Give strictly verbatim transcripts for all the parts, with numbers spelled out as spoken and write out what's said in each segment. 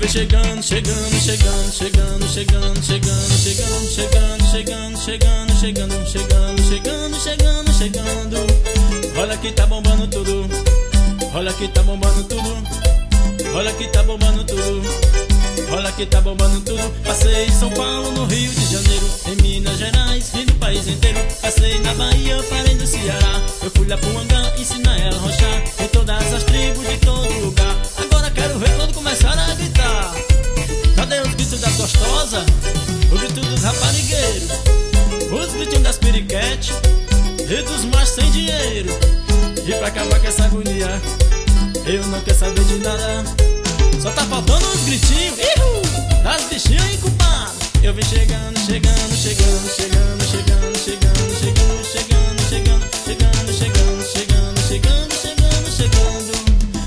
Vem chegando, chegando, chegando, chegando, chegando, chegando, chegando, chegando, chegando, chegando, chegando, chegando, chegando, chegando, chegando. Olha que tá bombando tudo. Olha que tá bombando tudo. Olha que tá bombando tudo. Olha que tá bombando tudo. Passei em São Paulo, no Rio de Janeiro, em Minas Gerais e no país inteiro. Passei na Bahia, parei no Ceará. Eu fui lá pro Angá, ensinar ela a rochar. Em todas as tribos de todo lugar. Agora quero ver quando começar a gritar. Cadê os gritos das gostosas? O grito dos raparigueiros, os gritinhos das periquete e dos machos sem dinheiro. E pra acabar com essa agonia, eu não quero saber de nada. Só tá faltando os gritinhos ihu, das bichinhas inculpadas. Eu vim chegando, chegando, chegando, chegando, chegando, chegando, chegando, chegando, chegando, chegando, chegando, chegando, chegando, chegando, chegando.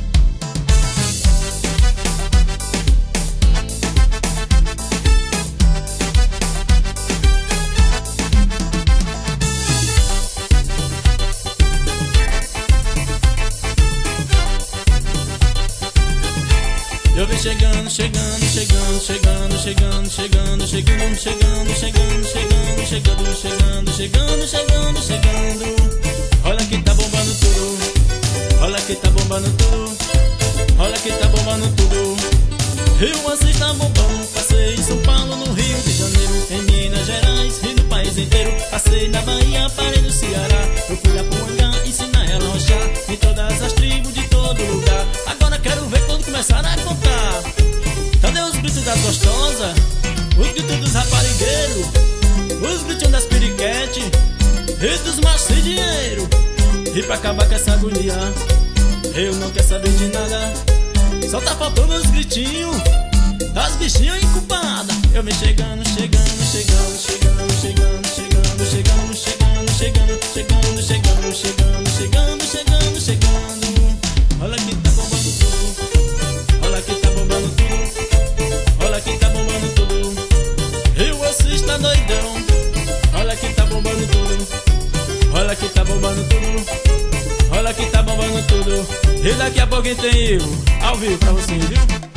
Eu vim chegando, chegando, chegando, chegando, chegando, chegando, chegando, chegando, chegando, chegando, chegando, chegando, chegando, chegando, chegando. Olha que tá bombando tudo. Olha que tá bombando tudo. Olha que tá bombando tudo. Rio Assis tá bombando. Passei em São Paulo, no Rio de Janeiro, em Minas Gerais e no país inteiro. Passei na Bahia, parei no Ceará. Eu fui lá pro Angá, ensinar ela a rochar. Em todas as tribos de todo lugar. Agora quero ver quando começar a contar. Cadê os gritos das gostosas? Os gritos dos raparigueiros, os gritos das periquete e dos machos sem dinheiro. E pra acabar com essa agonia, eu não quero saber de nada. Só tá faltando os gritinhos das bichinhas inculpadas. Eu vim chegando, chegando, chegando, chegando, chegando, chegando, chegando, chegando, chegando, chegando, chegando, chegando, chegando, chegando, chegando. Olha que tá bombando tudo. Olha que tá bombando tudo. Olha que tá bombando tudo. Rio Assis tá doidão. Olha que tá bombando tudo. Olha que tá bombando tudo. Olha que tá bombando tudo. E daqui a pouquinho tem eu ao vivo pra você, viu?